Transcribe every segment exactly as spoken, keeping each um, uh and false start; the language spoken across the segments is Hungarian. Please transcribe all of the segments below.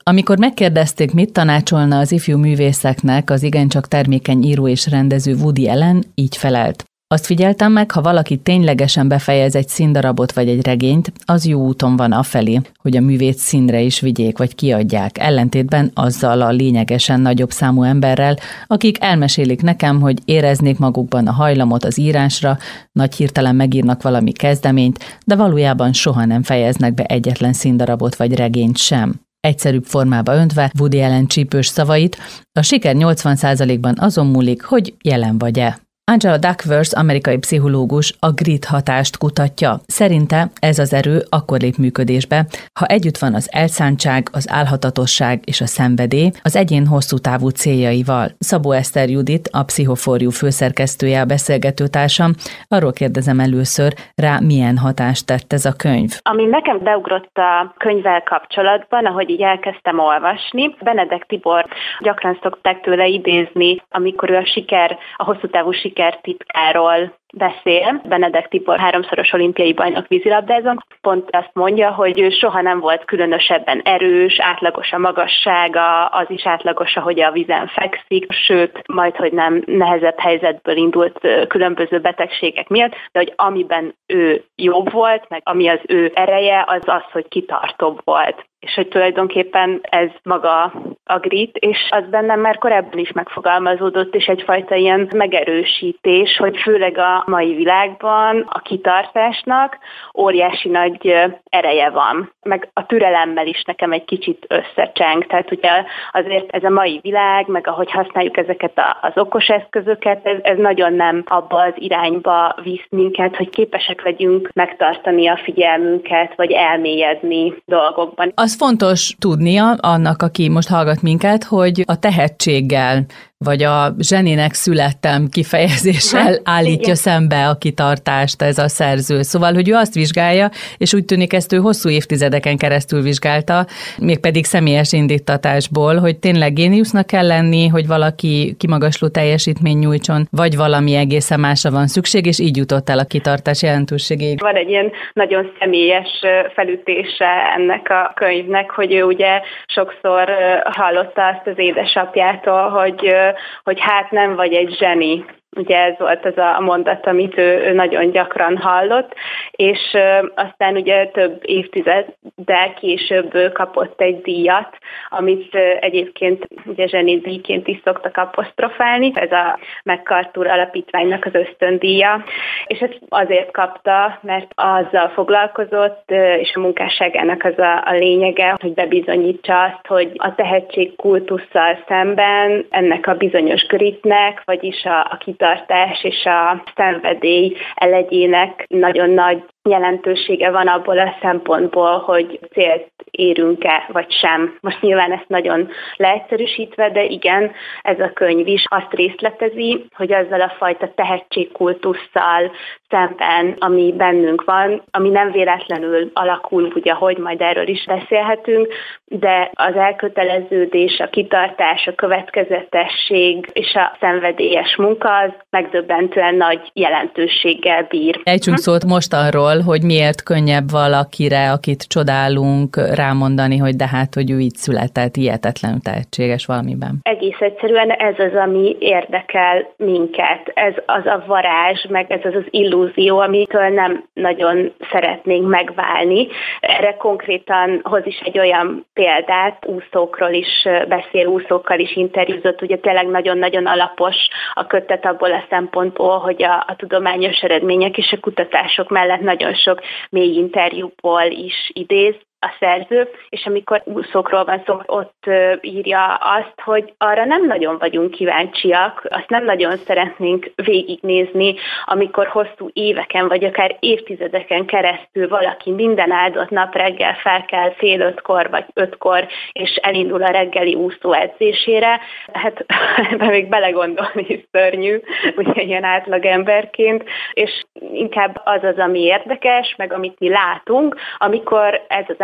Amikor megkérdezték, mit tanácsolna az ifjú művészeknek, az igencsak termékeny író és rendező Woody Allen így felelt. Azt figyeltem meg, ha valaki ténylegesen befejez egy színdarabot vagy egy regényt, az jó úton van afelé, hogy a művét színre is vigyék vagy kiadják, ellentétben azzal a lényegesen nagyobb számú emberrel, akik elmesélik nekem, hogy éreznék magukban a hajlamot az írásra, nagy hirtelen megírnak valami kezdeményt, de valójában soha nem fejeznek be egyetlen színdarabot vagy regényt sem. Egyszerűbb formába öntve Woody Allen csípős szavait, a siker nyolcvan százalékban azon múlik, hogy jelen vagy-e. Angela Duckworth, amerikai pszichológus, a grit hatást kutatja. Szerinte ez az erő akkor lép működésbe, ha együtt van az elszántság, az álhatatosság és a szenvedély az egyén hosszú távú céljaival. Szabó Eszter Judit, a Pszichoforjú főszerkesztője, a beszélgetőtársam. Arról kérdezem először, rá milyen hatást tett ez a könyv. Ami nekem beugrott a könyvvel kapcsolatban, ahogy így elkezdtem olvasni, Benedek Tibor gyakran szokták tőle idézni, amikor ő a siker, a hosszú távú siker sikertitkáról beszél. Benedek Tibor háromszoros olimpiai bajnok vízilabdázón pont azt mondja, hogy ő soha nem volt különösebben erős, átlagos a magassága, az is átlagos, ahogy a vízen fekszik, sőt, majd, hogy nem nehezebb helyzetből indult különböző betegségek miatt, de hogy amiben ő jobb volt, meg ami az ő ereje, az az, hogy kitartóbb volt. És hogy tulajdonképpen ez maga a grit, és az bennem már korábban is megfogalmazódott, és egyfajta ilyen megerősítés, hogy főleg a mai világban a kitartásnak óriási nagy ereje van. Meg a türelemmel is nekem egy kicsit összecseng. Tehát ugye azért ez a mai világ, meg ahogy használjuk ezeket az okos eszközöket, ez, ez nagyon nem abba az irányba visz minket, hogy képesek legyünk megtartani a figyelmünket, vagy elmélyedni dolgokban. Az fontos tudnia annak, aki most hallgat minket, hogy a tehetséggel vagy a zseninek születtem kifejezéssel állítja Igen. szembe a kitartást ez a szerző. Szóval, hogy ő azt vizsgálja, és úgy tűnik ezt ő hosszú évtizedeken keresztül vizsgálta, mégpedig személyes indítatásból, hogy tényleg géniusznak kell lenni, hogy valaki kimagasló teljesítmény nyújtson, vagy valami egészen másra van szükség, és így jutott el a kitartás jelentőségéig. Van egy ilyen nagyon személyes felütése ennek a könyvnek, hogy ő ugye sokszor hallotta azt az édesapjától, hogy hogy hát nem vagy egy zseni. Ugye ez volt az a mondat, amit ő, ő nagyon gyakran hallott, és ö, aztán ugye több évtizeddel később kapott egy díjat, amit ö, egyébként ugye zsenidíjként is szoktak apostrofálni, ez a MacArthur Alapítványnak az ösztöndíja, és ezt azért kapta, mert azzal foglalkozott, ö, és a munkásságának az a, a lényege, hogy bebizonyítsa azt, hogy a tehetségkultusszal szemben ennek a bizonyos gritnek, vagyis a, a tartás és a szenvedély elegyének nagyon nagy jelentősége van abból a szempontból, hogy célt érünk-e, vagy sem. Most nyilván ezt nagyon leegyszerűsítve, de igen, ez a könyv is azt részletezi, hogy azzal a fajta tehetségkultusszal szemben, ami bennünk van, ami nem véletlenül alakul, ugye, hogy majd erről is beszélhetünk, de az elköteleződés, a kitartás, a következetesség és a szenvedélyes munka az megdöbbentően nagy jelentőséggel bír. Ejtsünk szót most arról, hogy miért könnyebb valakire, akit csodálunk, rámondani, hogy de hát, hogy ő így született, hihetetlenül tehetséges valamiben. Egész egyszerűen ez az, ami érdekel minket. Ez az a varázs, meg ez az az illúzió, amitől nem nagyon szeretnénk megválni. Erre konkrétan hoz is egy olyan példát, úszókról is beszél, úszókkal is interjúzott, ugye tényleg nagyon-nagyon alapos a kötet abból a szempontból, hogy a, a tudományos eredmények és a kutatások mellett nagyon sok mély interjúból is idéz a szerző, és amikor úszókról van szó, ott írja azt, hogy arra nem nagyon vagyunk kíváncsiak, azt nem nagyon szeretnénk végignézni, amikor hosszú éveken, vagy akár évtizedeken keresztül valaki minden áldott nap reggel fel kell fél ötkor, vagy ötkor, és elindul a reggeli úszó edzésére. Hát ebben még belegondolni is szörnyű, ugye ilyen átlagemberként, és inkább az az, ami érdekes, meg amit mi látunk, amikor ez az ember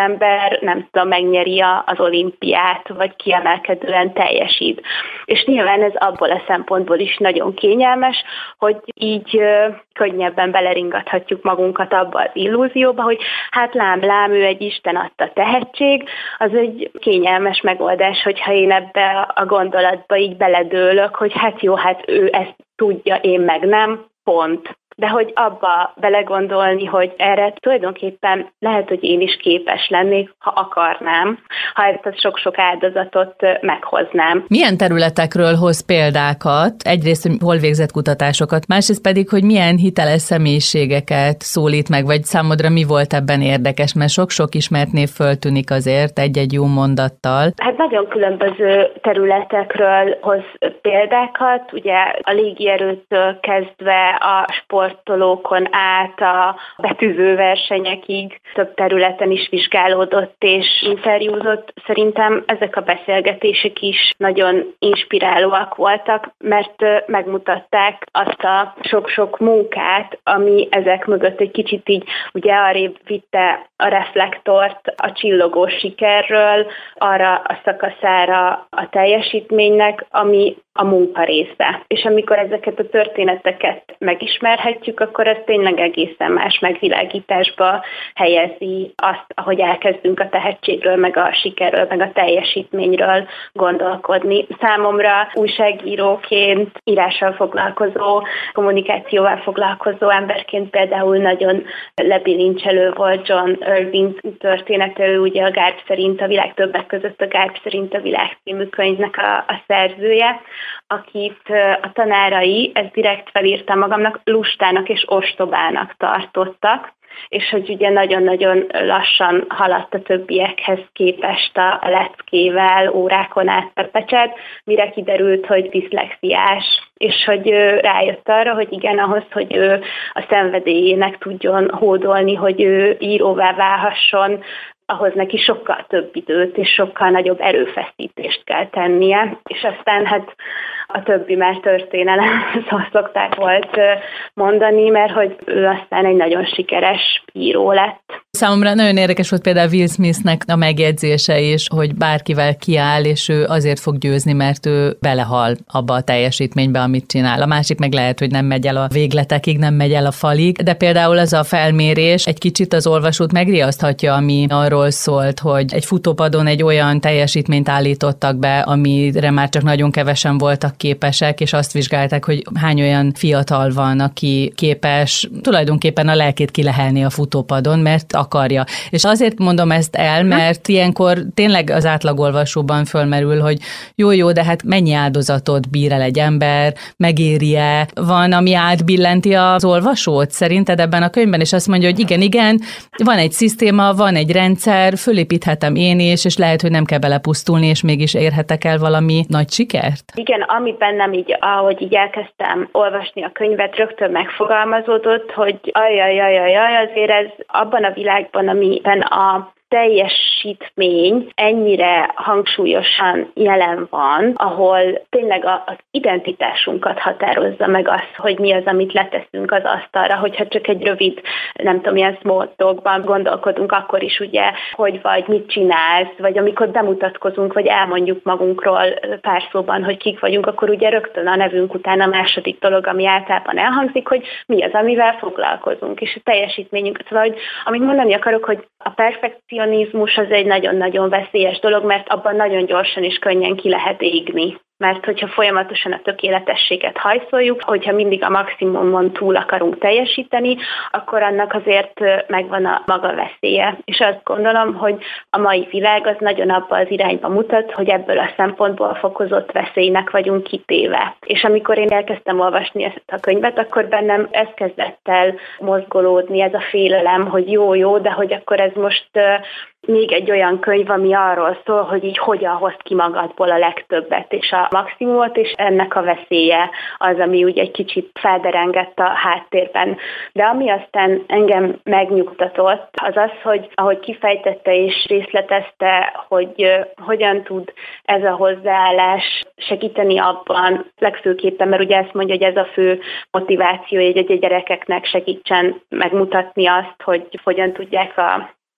ember, nem tudom, megnyeri az olimpiát, vagy kiemelkedően teljesít. És nyilván ez abból a szempontból is nagyon kényelmes, hogy így könnyebben beleringathatjuk magunkat abba az illúzióba, hogy hát lám, lám, ő egy Isten adta tehetség, az egy kényelmes megoldás, hogyha én ebbe a gondolatba így beledőlök, hogy hát jó, hát ő ezt tudja, én meg nem, pont. De hogy abba belegondolni, hogy erre tulajdonképpen lehet, hogy én is képes lennék, ha akarnám, ha ezt a sok-sok áldozatot meghoznám. Milyen területekről hoz példákat? Egyrészt, hogy hol végzett kutatásokat, másrészt pedig, hogy milyen hiteles személyiségeket szólít meg, vagy számodra mi volt ebben érdekes, mert sok-sok ismert név föltűnik azért egy-egy jó mondattal. Hát nagyon különböző területekről hoz példákat, ugye a légierőtől kezdve a sport sportolókon át a betűző versenyekig több területen is vizsgálódott és interjúzott. Szerintem ezek a beszélgetések is nagyon inspirálóak voltak, mert megmutatták azt a sok-sok munkát, ami ezek mögött egy kicsit így ugye arrébb vitte a reflektort a csillogó sikerről arra a szakaszára a teljesítménynek, ami a munka része. És amikor ezeket a történeteket megismerhetjük, akkor ez tényleg egészen más megvilágításba helyezi azt, ahogy elkezdünk a tehetségről, meg a sikerről, meg a teljesítményről gondolkodni. Számomra újságíróként, írással foglalkozó, kommunikációval foglalkozó emberként például nagyon lebilincselő volt John Irving története, ő ugye a Garp szerint a világ többek között a Garp szerint a világ című könyvnek a, a szerzője, akit a tanárai, ezt direkt felírtam magamnak, lustának és ostobának tartottak, és hogy ugye nagyon-nagyon lassan haladt a többiekhez képest a leckével, órákon át pepecset, mire kiderült, hogy diszlexiás, és hogy rájött arra, hogy igen, ahhoz, hogy ő a szenvedélyének tudjon hódolni, hogy ő íróvá válhasson, ahhoz neki sokkal több időt és sokkal nagyobb erőfeszítést kell tennie, és aztán hát a többi már történelem, szóval szokták volt mondani, mert hogy ő aztán egy nagyon sikeres író lett. Számomra nagyon érdekes volt például Will Smithnek a megjegyzése is, hogy bárkivel kiáll, és ő azért fog győzni, mert ő belehal abba a teljesítménybe, amit csinál. A másik meg lehet, hogy nem megy el a végletekig, nem megy el a falig, de például az a felmérés egy kicsit az olvasót megriaszthatja, ami arról szólt, hogy egy futópadon egy olyan teljesítményt állítottak be, amire már csak nagyon kevesen voltak képesek, és azt vizsgálták, hogy hány olyan fiatal van, aki képes tulajdonképpen a lelkét kilehelni a futópadon, mert akarja. És azért mondom ezt el, mert ilyenkor tényleg az átlagolvasóban fölmerül, hogy jó-jó, de hát mennyi áldozatot bír el egy ember, megéri-e, van, ami átbillenti az olvasót szerinted ebben a könyvben, és azt mondja, hogy igen, igen, van egy szisztéma, van egy rendszer, fölépíthetem én is, és lehet, hogy nem kell belepusztulni, és mégis érhetek el valami nagy sikert? Igen, ami bennem így, ahogy így elkezdtem olvasni a könyvet, rögtön megfogalmazódott, hogy ajajajajaj, azért ez abban a világban, amiben a teljesítmény ennyire hangsúlyosan jelen van, ahol tényleg az identitásunkat határozza meg azt, hogy mi az, amit leteszünk az asztalra, hogyha csak egy rövid, nem tudom, ilyen small talkban gondolkodunk, akkor is ugye, hogy vagy mit csinálsz, vagy amikor bemutatkozunk, vagy elmondjuk magunkról pár szóban, hogy kik vagyunk, akkor ugye rögtön a nevünk után a második dolog, ami általában elhangzik, hogy mi az, amivel foglalkozunk, és a teljesítményünk. Szóval, hogy amit mondani akarok, hogy a perfekcionizmus az egy nagyon-nagyon veszélyes dolog, mert abban nagyon gyorsan és könnyen ki lehet égni. Mert hogyha folyamatosan a tökéletességet hajszoljuk, hogyha mindig a maximumon túl akarunk teljesíteni, akkor annak azért megvan a maga veszélye. És azt gondolom, hogy a mai világ az nagyon abba az irányba mutat, hogy ebből a szempontból fokozott veszélynek vagyunk kitéve. És amikor én elkezdtem olvasni ezt a könyvet, akkor bennem ez kezdett el mozgolódni, ez a félelem, hogy jó-jó, de hogy akkor ez most még egy olyan könyv, ami arról szól, hogy így hogyan hozd ki magadból a legtöbbet és a maximumot, és ennek a veszélye az, ami úgy egy kicsit felderengett a háttérben. De ami aztán engem megnyugtatott, az az, hogy ahogy kifejtette és részletezte, hogy hogyan tud ez a hozzáállás segíteni abban, legfőképpen, mert ugye ezt mondja, hogy ez a fő motiváció, hogy a gyerekeknek segítsen megmutatni azt, hogy hogyan tudják a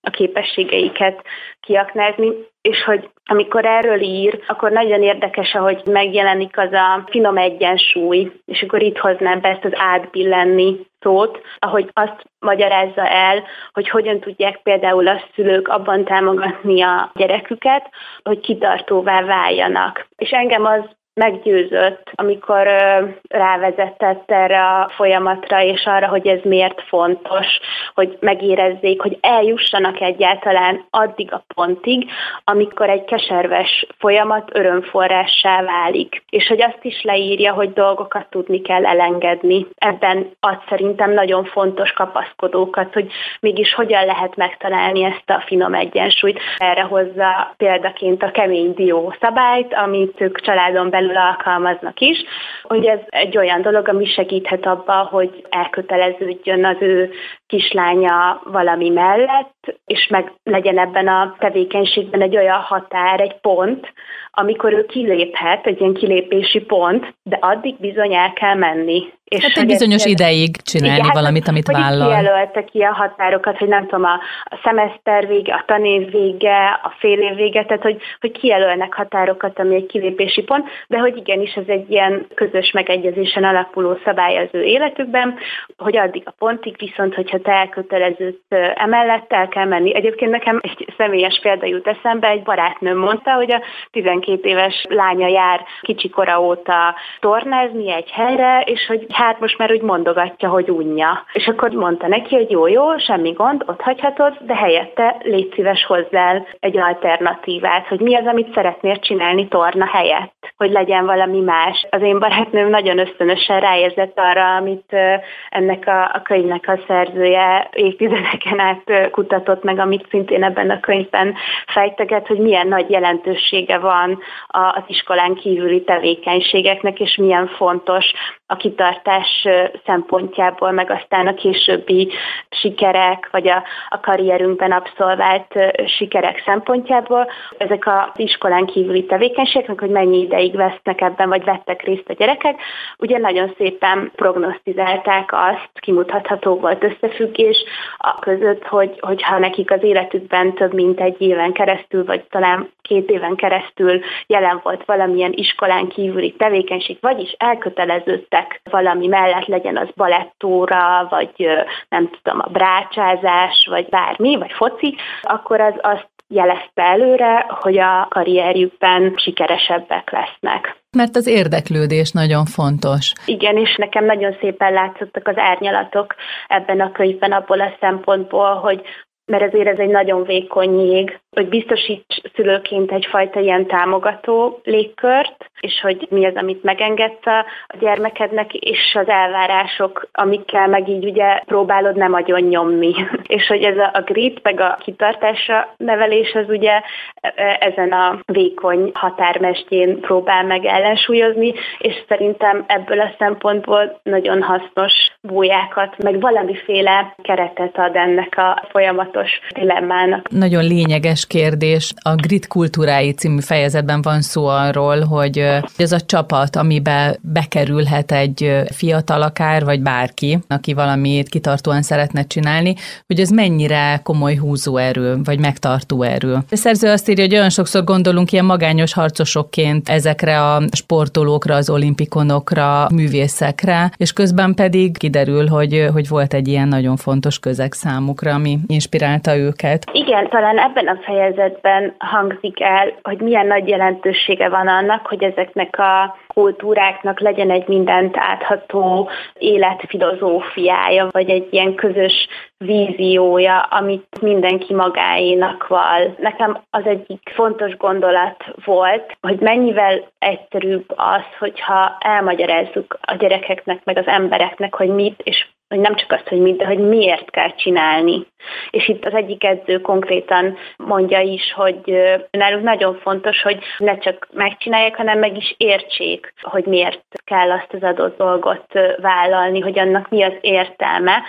a képességeiket kiaknázni, és hogy amikor erről ír, akkor nagyon érdekes, ahogy megjelenik az a finom egyensúly, és akkor itt hoznám be ezt az átbillenni szót, ahogy azt magyarázza el, hogy hogyan tudják például a szülők abban támogatni a gyereküket, hogy kitartóvá váljanak. És engem az meggyőzött, amikor ö, rávezetett erre a folyamatra, és arra, hogy ez miért fontos, hogy megérezzék, hogy eljussanak egyáltalán addig a pontig, amikor egy keserves folyamat örömforrássá válik. És hogy azt is leírja, hogy dolgokat tudni kell elengedni. Ebben ad szerintem nagyon fontos kapaszkodókat, hogy mégis hogyan lehet megtalálni ezt a finom egyensúlyt. Erre hozza példaként a kemény dió szabályt, amit ők családon belül alkalmaznak is, hogy ez egy olyan dolog, ami segíthet abba, hogy elköteleződjön az ő kislánya valami mellett, és meg legyen ebben a tevékenységben egy olyan határ, egy pont, amikor ő kiléphet, egy ilyen kilépési pont, de addig bizony el kell menni. És hát egy bizonyos ez, ideig csinálni igen, valamit, amit hogy vállal. Hogy kijelölte ki a határokat, hogy nem tudom, a, a szemeszter vége, a tanév vége, a fél év vége, tehát hogy, hogy kijelölnek határokat, ami egy kilépési pont, de hogy igenis ez egy ilyen közös megegyezésen alapuló szabály az ő életükben, hogy addig a pontig viszont, hogyha te elköteleződsz emellett, el kell menni. Egyébként nekem egy személyes példa jut eszembe, egy barátnőm mondta, hogy a tizenkét éves lánya jár kicsikora óta tornázni egy helyre, és hogy hát most már úgy mondogatja, hogy unja. És akkor mondta neki, hogy jó, jó, semmi gond, ott hagyhatod, de helyette légy szíves hozzá egy alternatívát, hogy mi az, amit szeretnél csinálni torna helyett, hogy legyen valami más. Az én barátnőm nagyon ösztönösen ráérzett arra, amit ennek a, a könyvnek a szerzője évtizedeken át kutatott meg, amit szintén ebben a könyvben fejteget, hogy milyen nagy jelentősége van az iskolán kívüli tevékenységeknek, és milyen fontos a kitartás szempontjából, meg aztán a későbbi sikerek, vagy a, a karrierünkben abszolvált sikerek szempontjából. Ezek az iskolán kívüli tevékenységek, hogy mennyi ideig vesznek ebben, vagy vettek részt a gyerekek, ugye nagyon szépen prognosztizálták azt, kimutatható volt összefüggés a között, hogy, hogyha nekik az életükben több mint egy éven keresztül, vagy talán két éven keresztül jelen volt valamilyen iskolán kívüli tevékenység, vagyis elköteleződtek valami mellett, legyen az balettóra, vagy nem tudom, a brácsázás, vagy bármi, vagy foci, akkor az azt jelezte előre, hogy a karrierjükben sikeresebbek lesznek. Mert az érdeklődés nagyon fontos. Igen, és nekem nagyon szépen látszottak az árnyalatok ebben a könyvben abból a szempontból, hogy mert ezért ez egy nagyon vékony jég, hogy biztosíts szülőként egyfajta ilyen támogató légkört, és hogy mi az, amit megengedsz a gyermekednek, és az elvárások, amikkel meg így ugye próbálod nem agyon nyomni. És hogy ez a grit, meg a kitartásra nevelés, az ugye ezen a vékony határmestjén próbál meg ellensúlyozni, és szerintem ebből a szempontból nagyon hasznos bújákat, meg valamiféle keretet ad ennek a folyamatos dilemmának. Nagyon lényeges kérdés. A Grit kultúrái című fejezetben van szó arról, hogy ez a csapat, amiben bekerülhet egy fiatal akár, vagy bárki, aki valamit kitartóan szeretne csinálni, hogy ez mennyire komoly húzóerő, vagy megtartó erő. A szerző azt írja, hogy olyan sokszor gondolunk ilyen magányos harcosokként ezekre a sportolókra, az olimpikonokra, művészekre, és közben pedig kiderül, hogy, hogy volt egy ilyen nagyon fontos közeg számukra, ami inspirálta őket. Igen, talán ebben a fejezetben hangzik el, hogy milyen nagy jelentősége van annak, hogy ezeknek a kultúráknak legyen egy mindent átható életfilozófiája, vagy egy ilyen közös víziója, amit mindenki magáénak val. Nekem az egyik fontos gondolat volt, hogy mennyivel egyszerűbb az, hogyha elmagyarázzuk a gyerekeknek, meg az embereknek, hogy mit, és hogy nem csak azt, hogy mit, de hogy miért kell csinálni. És itt az egyik edző konkrétan mondja is, hogy náluk nagyon fontos, hogy ne csak megcsinálják, hanem meg is értsék, hogy miért kell azt az adott dolgot vállalni, hogy annak mi az értelme.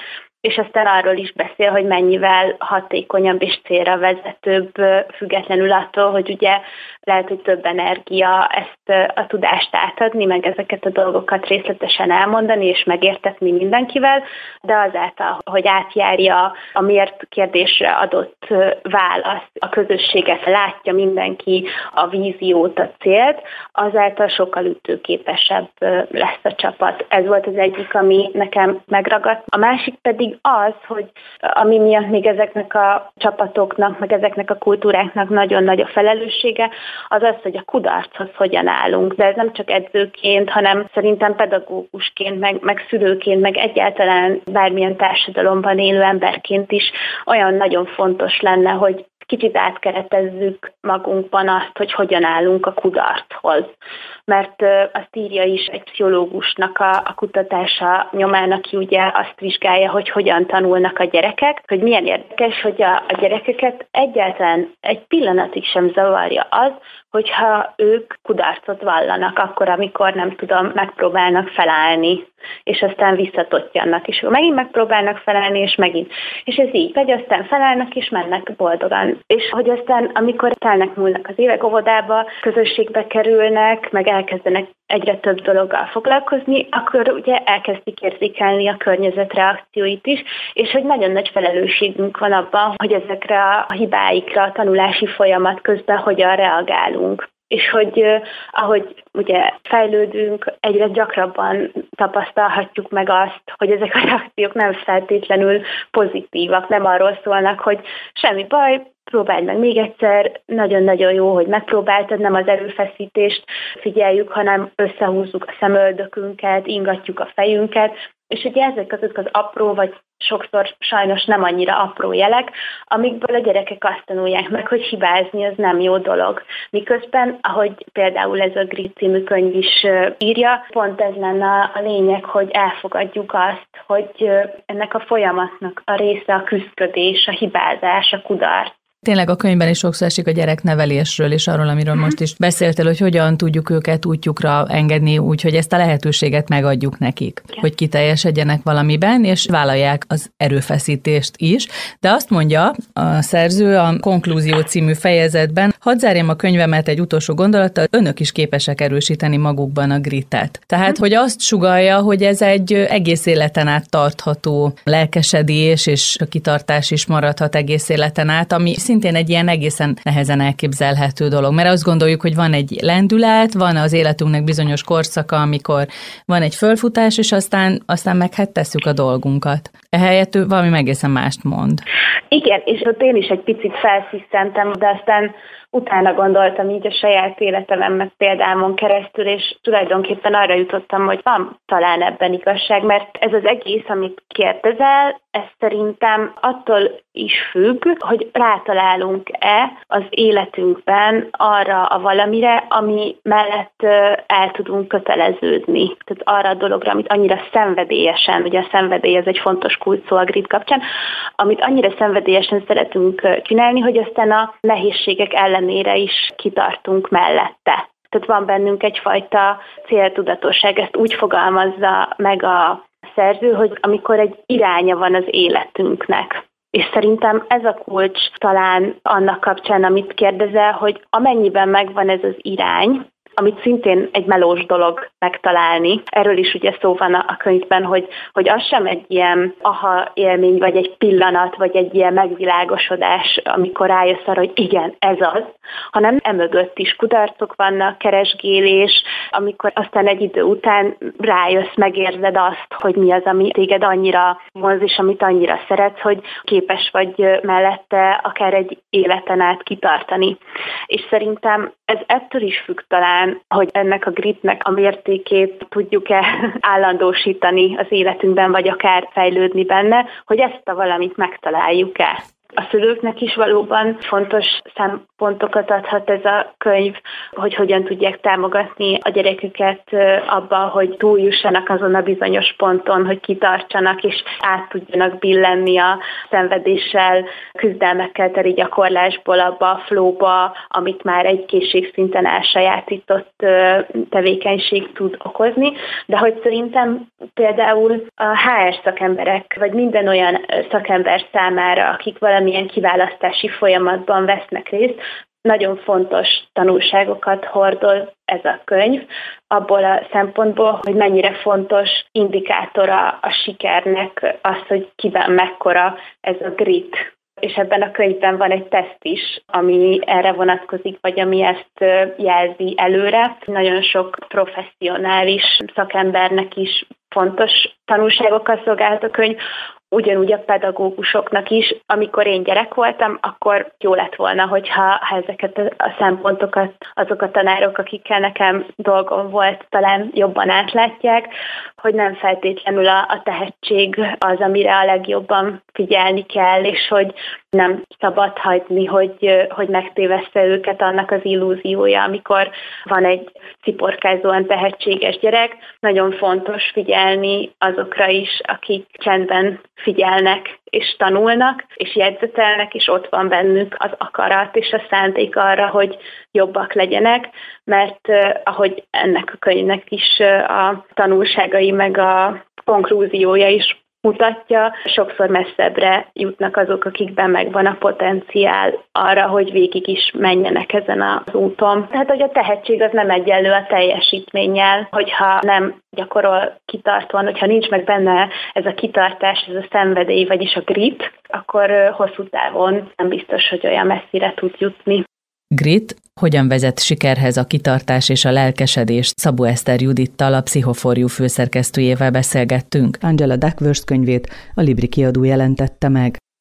és aztán arról is beszél, hogy mennyivel hatékonyabb és célra vezetőbb, függetlenül attól, hogy ugye lehet, hogy több energia ezt a tudást átadni, meg ezeket a dolgokat részletesen elmondani és megértetni mindenkivel, de azáltal, hogy átjárja a miért kérdésre adott választ, a közösséget látja mindenki, a víziót, a célt, azáltal sokkal ütőképesebb lesz a csapat. Ez volt az egyik, ami nekem megragadt. A másik pedig az, hogy ami miatt még ezeknek a csapatoknak, meg ezeknek a kultúráknak nagyon nagy a felelőssége, az az, hogy a kudarchoz hogyan állunk. De ez nem csak edzőként, hanem szerintem pedagógusként, meg, meg szülőként, meg egyáltalán bármilyen társadalomban élő emberként is olyan nagyon fontos lenne, hogy kicsit átkeretezzük magunkban azt, hogy hogyan állunk a kudarchoz. Mert azt írja is egy pszichológusnak a, a kutatása nyomán, aki ugye azt vizsgálja, hogy hogyan tanulnak a gyerekek, hogy milyen érdekes, hogy a, a gyerekeket egyáltalán egy pillanatig sem zavarja az, hogyha ők kudarcot vallanak, akkor, amikor nem tudom, megpróbálnak felállni, és aztán visszatottyannak, és megint megpróbálnak felállni, és megint. És ez így, vagy aztán felállnak, és mennek boldogan. És hogy aztán, amikor telnek múlnak az évek, óvodába, közösségbe kerülnek, meg elkezdenek egyre több dologgal foglalkozni, akkor ugye elkezdik érzékelni a környezet reakcióit is, és hogy nagyon nagy felelősségünk van abban, hogy ezekre a hibáikra, a tanulási folyamat közben hogyan reagálunk. És hogy ahogy ugye fejlődünk, egyre gyakrabban tapasztalhatjuk meg azt, hogy ezek a reakciók nem feltétlenül pozitívak, nem arról szólnak, hogy semmi baj, próbáld meg még egyszer, nagyon-nagyon jó, hogy megpróbáltad, nem az erőfeszítést figyeljük, hanem összehúzzuk a szemöldökünket, ingatjuk a fejünket, és ugye ezek azok az apró, vagy sokszor sajnos nem annyira apró jelek, amikből a gyerekek azt tanulják meg, hogy hibázni az nem jó dolog. Miközben, ahogy például ez a Grit című könyv is írja, pont ez lenne a lényeg, hogy elfogadjuk azt, hogy ennek a folyamatnak a része a küszködés, a hibázás, a kudarc. Tényleg a könyvben is sokszor esik a gyereknevelésről, és arról, amiről most is beszéltél, hogy hogyan tudjuk őket útjukra engedni, úgyhogy ezt a lehetőséget megadjuk nekik, ja. hogy kiteljesedjenek valamiben, és vállalják az erőfeszítést is. De azt mondja a szerző a Konklúzió című fejezetben, hadd zárjam a könyvemet egy utolsó gondolattal, önök is képesek erősíteni magukban a gritet. Tehát, hogy azt sugallja, hogy ez egy egész életen át tartható lelkesedés, és a kitartás is maradhat egész életen át, ami szintén egy ilyen egészen nehezen elképzelhető dolog, mert azt gondoljuk, hogy van egy lendület, van az életünknek bizonyos korszaka, amikor van egy fölfutás, és aztán, aztán meg hát tesszük a dolgunkat. Ehelyett ő valami egészen mást mond. Igen, és ott én is egy picit felszisszentem, de aztán utána gondoltam így a saját életemem, meg példámon keresztül, és tulajdonképpen arra jutottam, hogy van talán ebben igazság, mert ez az egész, amit kérdezel, ez szerintem attól is függ, hogy rátalálunk-e az életünkben arra a valamire, ami mellett el tudunk köteleződni. Tehát arra a dologra, amit annyira szenvedélyesen, ugye a szenvedély ez egy fontos kulcs szó a Grit kapcsán, amit annyira szenvedélyesen szeretünk csinálni, hogy aztán a nehézségek ellenére is kitartunk mellette. Tehát van bennünk egyfajta céltudatosság, ezt úgy fogalmazza meg a szerző, hogy amikor egy iránya van az életünknek. És szerintem ez a kulcs talán annak kapcsán, amit kérdezel, hogy amennyiben megvan ez az irány, amit szintén egy melós dolog megtalálni. Erről is ugye szó van a könyvben, hogy, hogy az sem egy ilyen aha élmény, vagy egy pillanat, vagy egy ilyen megvilágosodás, amikor rájössz arra, hogy igen, ez az, hanem emögött is kudarcok vannak, keresgélés, amikor aztán egy idő után rájössz, megérzed azt, hogy mi az, ami téged annyira vonz, és amit annyira szeretsz, hogy képes vagy mellette akár egy életen át kitartani. És szerintem ez ettől is függ talán, hogy ennek a gritnek a mértékét tudjuk-e állandósítani az életünkben, vagy akár fejlődni benne, hogy ezt a valamit megtaláljuk-e. A szülőknek is valóban fontos szempontokat adhat ez a könyv, hogy hogyan tudják támogatni a gyereküket abban, hogy túljussanak azon a bizonyos ponton, hogy kitartsanak és át tudjanak billenni a szenvedéssel, küzdelmekkel teli gyakorlásból abba a flowba, amit már egy készségszinten elsajátított tevékenység tud okozni, de hogy szerintem például a há er szakemberek, vagy minden olyan szakember számára, akik valamilyen kiválasztási folyamatban vesznek részt, nagyon fontos tanulságokat hordoz ez a könyv, abból a szempontból, hogy mennyire fontos indikátora a sikernek az, hogy kiben mekkora ez a grit. És ebben a könyvben van egy teszt is, ami erre vonatkozik, vagy ami ezt jelzi előre. Nagyon sok professzionális szakembernek is fontos tanulságokat szolgált a könyv, ugyanúgy a pedagógusoknak is. Amikor én gyerek voltam, akkor jó lett volna, hogyha ha ezeket a szempontokat azok a tanárok, akikkel nekem dolgom volt, talán jobban átlátják, hogy nem feltétlenül a, a tehetség az, amire a legjobban figyelni kell, és hogy nem szabad hagyni, hogy, hogy megtévessze őket annak az illúziója, amikor van egy ciporkázóan tehetséges gyerek. Nagyon fontos figyelni azokra is, akik csendben figyelnek és tanulnak, és jegyzetelnek, és ott van bennük az akarat és a szándék arra, hogy jobbak legyenek, mert ahogy ennek a könyvnek is a tanulságai meg a konklúziója is mutatja, sokszor messzebbre jutnak azok, akikben megvan a potenciál arra, hogy végig is menjenek ezen az úton. Tehát, hogy a tehetség az nem egyenlő a teljesítménnyel, hogyha nem gyakorol kitartóan, hogyha nincs meg benne ez a kitartás, ez a szenvedély, vagyis a grit, akkor hosszú távon nem biztos, hogy olyan messzire tud jutni. Grit, hogyan vezet sikerhez a kitartás és a lelkesedés? Szabó Eszter Judittal, a Pszichoforjú főszerkesztőjével beszélgettünk. Angela Duckworth könyvét a Libri kiadó jelentette meg.